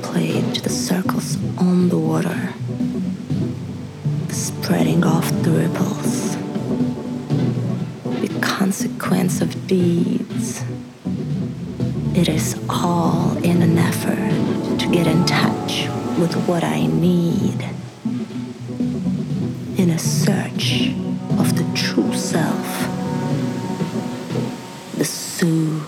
contemplate the circles on the water, the spreading of the ripples, the consequence of deeds. It is all in an effort to get in touch with what I need, in a search of the true self, the soothe.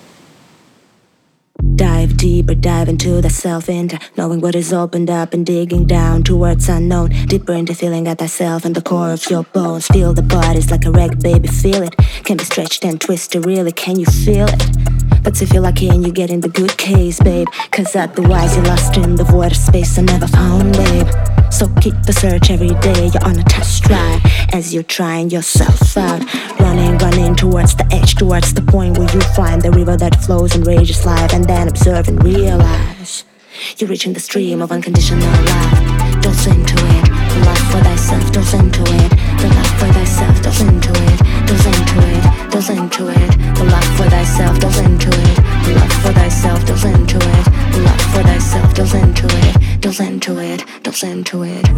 Dive deeper, dive into the self, into knowing what is opened up and digging down towards unknown, deeper into feeling at thyself and the core of your bones. Feel the body's like a wreck, baby, feel it. Can be stretched and twisted, really, can you feel it? But if you're lucky and you get in the good case, babe, cause otherwise you're lost in the void of space I never found, babe. So keep the search every day, you're on a test ride as you're trying yourself out. Running towards the edge, towards the point where you find the river that flows and rages life. And then observe and realize you're reaching the stream of unconditional love. Dose into it, the love for thyself, dose into it. The love for thyself, dose into it. Dose into it, dose into it. The love for thyself, dose into it. The love for thyself, dose into it. The love for thyself, dose into it. Dose into it, dose into it.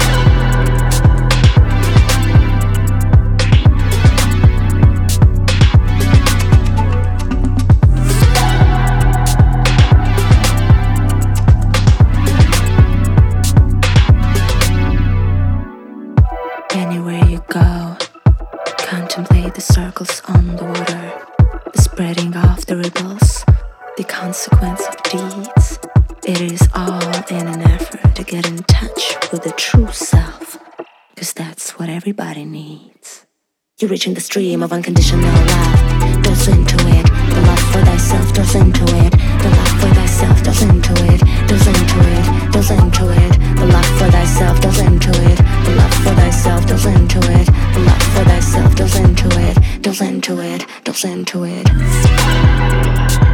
Anywhere you go, contemplate the circles on the water, the spreading of the ripples, the consequence of deeds. It is all in an effort to get in touch with the true self, cause that's what everybody needs. You're reaching the stream of unconditional love. Dose into it, the love for thyself, dose into it. The love for thyself, dose into it. Dose into it, dose into it. The love for thyself, dose into it. The love for thyself, dose into it. The love for thyself, dose into it. Dose into it, dose into it.